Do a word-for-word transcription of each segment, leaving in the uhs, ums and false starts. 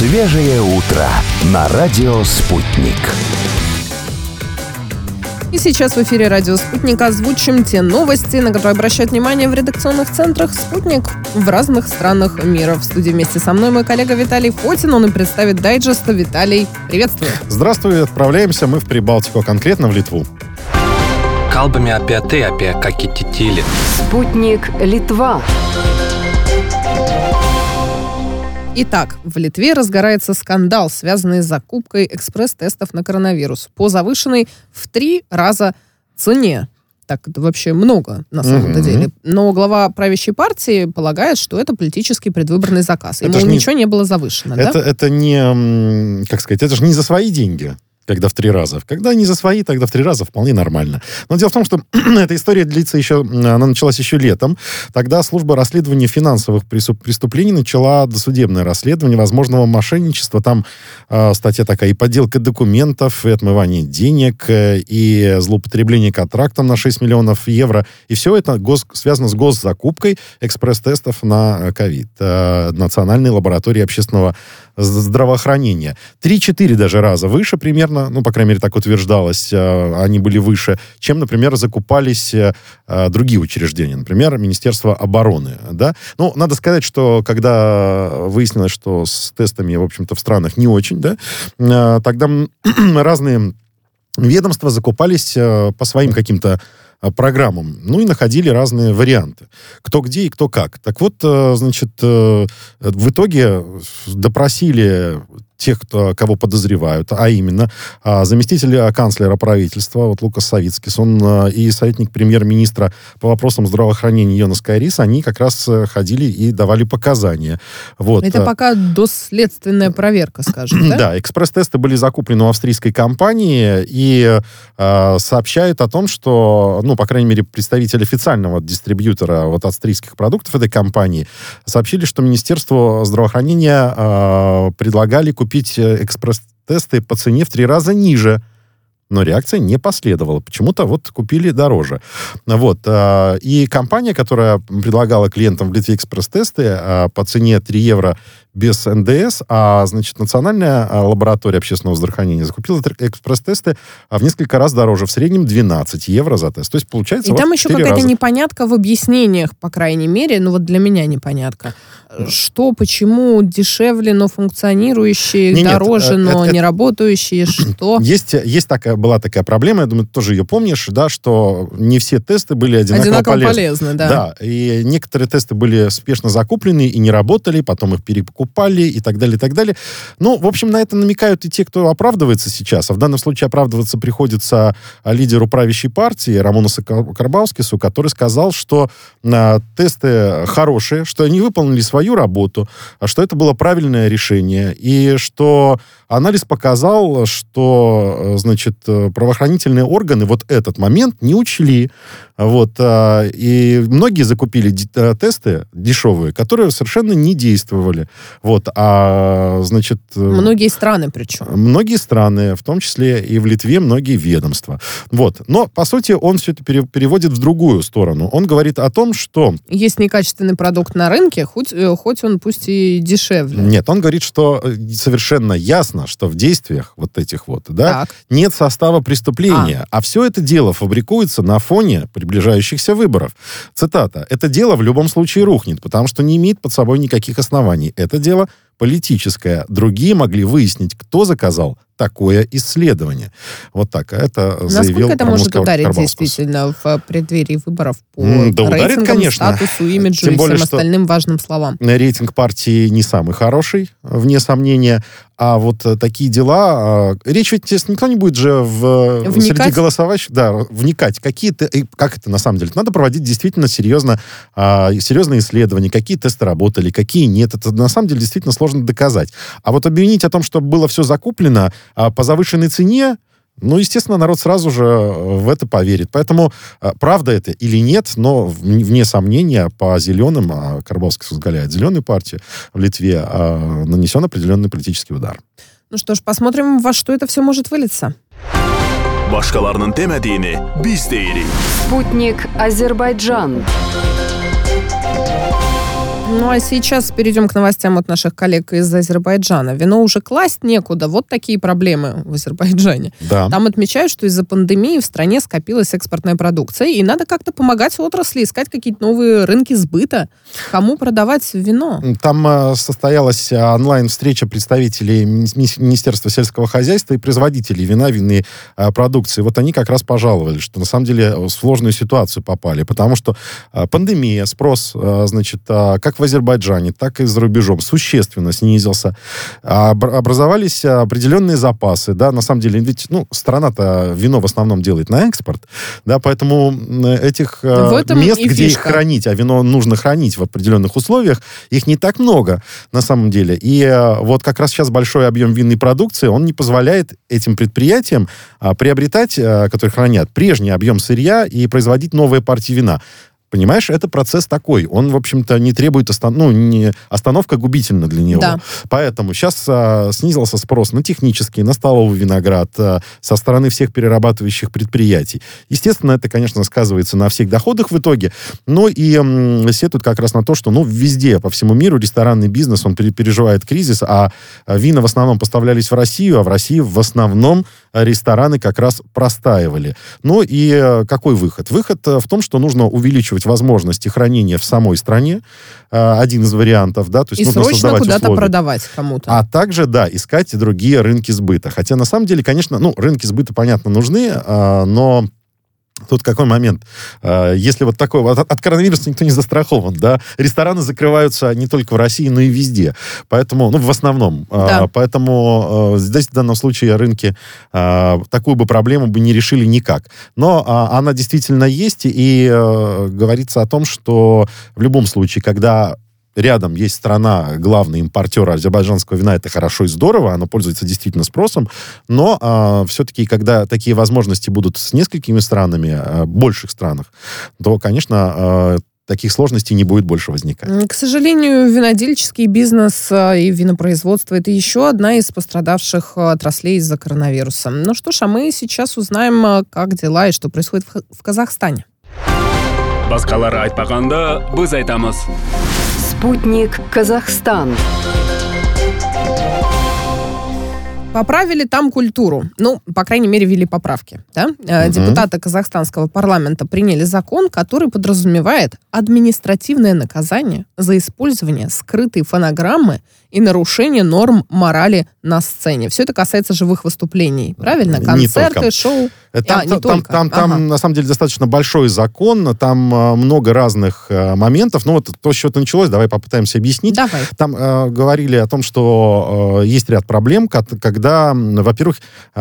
Свежее утро на радио «Спутник». И сейчас в эфире радио «Спутник» озвучим те новости, на которые обращают внимание в редакционных центрах «Спутник» в разных странах мира. В студии вместе со мной мой коллега Виталий Фотин. Он и представит дайджест. Виталий, приветствую. Здравствуй. Отправляемся мы в Прибалтику, конкретно в Литву. Kalbame apie tai, apie ką kiti tyli. Спутник Литва. Итак, в Литве разгорается скандал, связанный с закупкой экспресс-тестов на коронавирус по завышенной в три раза цене. Так, это вообще много, на самом mm-hmm. деле. Но глава правящей партии полагает, что это политический предвыборный заказ. Ему не... ничего не было завышено, это, да? Это не, как сказать, это же не за свои деньги. Когда в три раза. Когда не за свои, тогда в три раза вполне нормально. Но дело в том, что эта история длится еще... Она началась еще летом. Тогда служба расследования финансовых преступлений начала досудебное расследование возможного мошенничества. Там э, статья такая: и подделка документов, и отмывание денег, и злоупотребление контрактом на шесть миллионов евро. И все это гос, связано с госзакупкой экспресс-тестов на ковид. Э, Национальной лаборатории общественного здравоохранения. Три-четыре даже раза выше примерно, ну, по крайней мере, так утверждалось, они были выше, чем, например, закупались другие учреждения, например, Министерство обороны, да. Ну, надо сказать, что когда выяснилось, что с тестами, в общем-то, в странах не очень, да, тогда разные ведомства закупались по своим каким-то программам, ну и находили разные варианты. Кто где и кто как. Так вот, значит, в итоге допросили тех, кто, кого подозревают, а именно заместитель канцлера правительства, вот Лукас Савицкис, он и советник премьер-министра по вопросам здравоохранения Йонас Кайрис, они как раз ходили и давали показания. Вот. Это пока доследственная проверка, скажем, да? Да, экспресс-тесты были закуплены у австрийской компании и э, сообщают о том, что, ну, по крайней мере, представитель официального дистрибьютора вот, австрийских продуктов этой компании сообщили, что Министерство здравоохранения э, предлагали купить купить экспресс-тесты по цене в три раза ниже. Но реакция не последовала. Почему-то вот купили дороже. Вот. И компания, которая предлагала клиентам в Литве экспресс-тесты по цене три евро без эн дэ эс, а, значит, Национальная лаборатория общественного здравоохранения закупила экспресс-тесты в несколько раз дороже. В среднем двенадцать евро за тест. То есть, получается, и вот там еще какая-то раза. непонятка в объяснениях, по крайней мере. Ну, вот для меня непонятка. Что, почему дешевле, но функционирующие, не, дороже, нет, но это, не работающие, что? Есть, есть такая, была такая проблема, я думаю, ты тоже ее помнишь, да, что не все тесты были одинаково, одинаково полезны. полезны. Да. Да, и некоторые тесты были спешно закуплены и не работали, потом их перекупали и так далее, и так далее. Ну, в общем, на это намекают и те, кто оправдывается сейчас. А в данном случае оправдываться приходится лидеру правящей партии Рамонасу Карбаускису, который сказал, что а, тесты хорошие, что они выполнили свою работу, что это было правильное решение, и что анализ показал, что, значит, правоохранительные органы вот этот момент не учли. Вот, и многие закупили тесты дешевые, которые совершенно не действовали. Вот, а, значит... Многие страны причем. Многие страны, в том числе и в Литве, многие ведомства. Вот. Но, по сути, он все это переводит в другую сторону. Он говорит о том, что... Есть некачественный продукт на рынке, хоть, хоть он пусть и дешевле. Нет, он говорит, что совершенно ясно, что в действиях вот этих вот, да, так. нет состава преступления, а. а все это дело фабрикуется на фоне приближающихся выборов. Цитата: «Это дело в любом случае рухнет, потому что не имеет под собой никаких оснований. Это дело политическое. Другие могли выяснить, кто заказал такое исследование». Вот так. Это заявил Насколько это может ударить Карбаускис. Действительно в преддверии выборов по да, рейтингам, ударит, конечно. статусу, имиджу Тем и более, всем остальным важным словам? Рейтинг партии не самый хороший, вне сомнения. А вот такие дела... Речь ведь, естественно, никто не будет же в, среди голосовавших да, вникать. Какие-то, как это на самом деле? Надо проводить действительно серьезно, серьезные исследования. Какие тесты работали, какие нет. Это на самом деле действительно сложно доказать. А вот обвинить о том, что было все закуплено по завышенной цене, ну, естественно, народ сразу же в это поверит. Поэтому правда это или нет, но вне сомнения по зеленым, а Карбаускис возглавляет зеленую партию в Литве, нанесен определенный политический удар. Ну что ж, посмотрим, во что это все может вылиться. Башкаларның демәдине biz deyrik. Спутник Азербайджан. Ну, а сейчас перейдем к новостям от наших коллег из Азербайджана. Вино уже класть некуда. Вот такие проблемы в Азербайджане. Да. Там отмечают, что из-за пандемии в стране скопилась экспортная продукция, и надо как-то помогать отрасли, искать какие-то новые рынки сбыта. Кому продавать вино? Там э, состоялась онлайн-встреча представителей Министерства сельского хозяйства и производителей вина, винной э, продукции. Вот они как раз пожаловали, что на самом деле в сложную ситуацию попали, потому что э, пандемия, спрос, э, значит, э, как в Азербайджане, так и за рубежом существенно снизился. Образовались определенные запасы, да, на самом деле, ведь, ну, страна-то вино в основном делает на экспорт, да, поэтому этих мест, где их хранить, а вино нужно хранить в определенных условиях, их не так много, на самом деле. И вот как раз сейчас большой объем винной продукции, он не позволяет этим предприятиям приобретать, которые хранят, прежний объем сырья и производить новые партии вина. Понимаешь, это процесс такой. Он, в общем-то, не требует... Остан... Ну, не... Остановка губительна для него. Да. Поэтому сейчас а, снизился спрос на технический, на столовый виноград а, со стороны всех перерабатывающих предприятий. Естественно, это, конечно, сказывается на всех доходах в итоге. Но и м, сетуют как раз на то, что ну, везде, по всему миру, ресторанный бизнес, он переживает кризис, а вина в основном поставлялись в Россию, а в России в основном рестораны как раз простаивали. Ну и какой выход? Выход в том, что нужно увеличивать возможности хранения в самой стране. Один из вариантов, да, то есть и нужно срочно создавать куда-то условия. Продавать кому-то. А также, да, искать другие рынки сбыта. Хотя, на самом деле, конечно, ну, рынки сбыта, понятно, нужны, но тут какой момент? Если вот такой... От, от коронавируса никто не застрахован, да? Рестораны закрываются не только в России, но и везде. Поэтому, ну, в основном. Да. Поэтому здесь, в данном случае, рынки такую бы проблему бы не решили никак. Но она действительно есть, и говорится о том, что в любом случае, когда рядом есть страна, главный импортер азербайджанского вина, это хорошо и здорово, оно пользуется действительно спросом, но а, все-таки, когда такие возможности будут с несколькими странами, а, больших странах, то, конечно, а, таких сложностей не будет больше возникать. К сожалению, винодельческий бизнес и винопроизводство – это еще одна из пострадавших отраслей из-за коронавируса. Ну что ж, а мы сейчас узнаем, как дела и что происходит в Казахстане. Баскалар айтпаганда біз айтамыз. Спутник Казахстан. Поправили там культуру. Ну, по крайней мере, ввели поправки. Да? Uh-huh. Депутаты казахстанского парламента приняли закон, который подразумевает административное наказание за использование скрытой фонограммы и нарушение норм морали на сцене. Все это касается живых выступлений. Правильно? Концерты, шоу. Там, а, не там, там, там ага. на самом деле, достаточно большой закон, там э, много разных э, моментов. Ну, вот то, с чего это началось, давай попытаемся объяснить. Давай. Там э, говорили о том, что э, есть ряд проблем, когда, во-первых,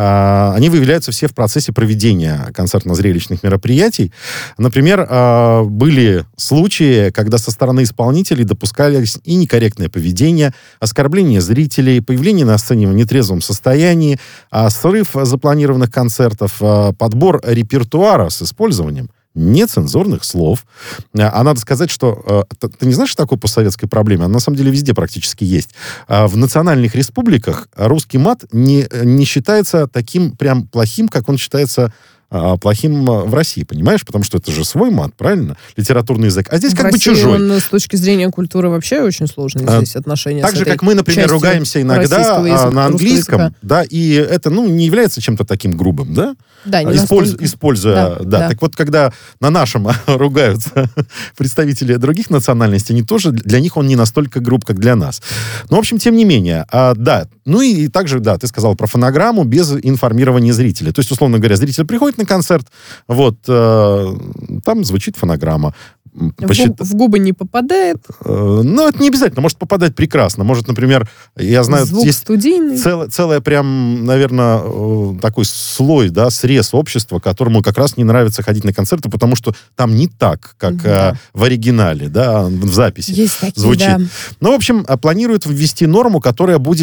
э, они выявляются все в процессе проведения концертно-зрелищных мероприятий. Например, э, были случаи, когда со стороны исполнителей допускались и некорректное поведение, оскорбление зрителей, появление на сцене в нетрезвом состоянии, э, срыв запланированных концертов, э, подбор репертуара с использованием нецензурных слов. А надо сказать, что... Ты, ты не знаешь, что такое постсоветская проблема? Она на самом деле везде практически есть. В национальных республиках русский мат не, не считается таким прям плохим, как он считается плохим в России, понимаешь? Потому что это же свой мат, правильно? Литературный язык. А здесь в как России бы чужой. Он, с точки зрения культуры вообще очень сложные а, здесь отношения. Так же, как мы, например, ругаемся иногда языка, на английском, да, и это, ну, не является чем-то таким грубым, да? Да, не Использ, используя, да, да. да. Так вот, когда на нашем ругаются представители других национальностей, они тоже, для них он не настолько груб, как для нас. Но, в общем, тем не менее, а, да. Ну и, и также, да, ты сказал про фонограмму без информирования зрителя. То есть, условно говоря, зритель приходит на концерт, вот, э, там звучит фонограмма. Посчит... В, в губы не попадает? Э, ну, это не обязательно. Может попадать прекрасно. Может, например, я знаю... Звук есть студийный? Целое, целое прям, наверное, э, такой слой, да, срез общества, которому как раз не нравится ходить на концерты, потому что там не так, как да. э, в оригинале, да, в записи есть такие, звучит. Да. Ну, в общем, планируют ввести норму, которая будет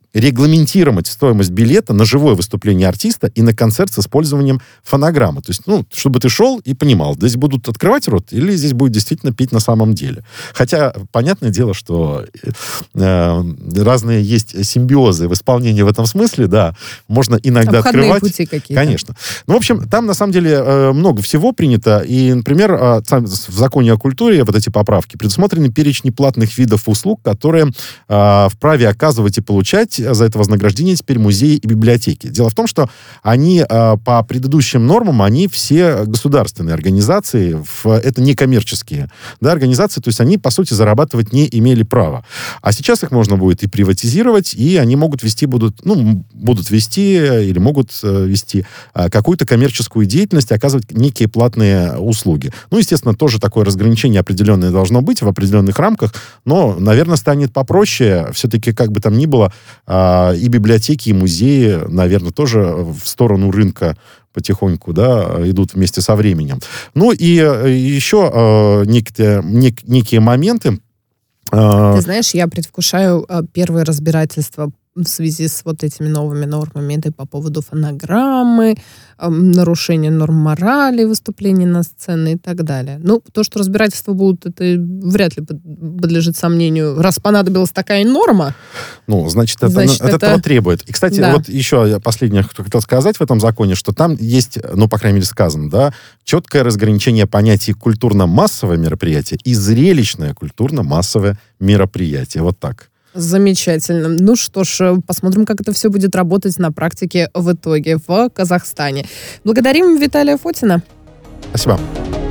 регламентировать стоимость билета на живое выступление артиста и на концерт с использованием фонограммы. То есть, ну, чтобы ты шел и понимал, здесь будут открывать рот или здесь будет действительно петь на самом деле. Хотя, понятное дело, что э, разные есть симбиозы в исполнении в этом смысле, да, можно иногда Обходные открывать. пути какие-то. Конечно. Ну, в общем, там, на самом деле, э, много всего принято, и, например, э, в законе о культуре вот эти поправки предусмотрены перечни платных видов услуг, которые э, вправе оказывать и получать за это вознаграждение теперь музеи и библиотеки. Дело в том, что они э, по предыдущим нормам, они все государственные организации, в, это не коммерческие, да, организации, то есть они, по сути, зарабатывать не имели права. А сейчас их можно будет и приватизировать, и они могут вести, будут, ну, будут вести или могут э, вести э, какую-то коммерческую деятельность и оказывать некие платные услуги. Ну, естественно, тоже такое разграничение определенное должно быть в определенных рамках, но, наверное, станет попроще. Все-таки, как бы там ни было, и библиотеки, и музеи, наверное, тоже в сторону рынка потихоньку, да, идут вместе со временем. Ну и еще э, некие, нек, некие моменты. Э, Ты знаешь, я предвкушаю э, первое разбирательство в связи с вот этими новыми нормами, это по поводу фонограммы, э, нарушения норм морали, выступлений на сцене и так далее. Ну, то, что разбирательства будут, это вряд ли подлежит сомнению. Раз понадобилась такая норма, ну, значит, это, значит, это, это... этого требует. И, кстати, да. вот еще последнее, что хотел сказать в этом законе, что там есть, ну, по крайней мере, сказано, да, четкое разграничение понятий культурно-массовое мероприятие и зрелищное культурно-массовое мероприятие. Вот так. Замечательно. Ну что ж, посмотрим, как это все будет работать на практике в итоге в Казахстане. Благодарим Виталия Фотина. Спасибо.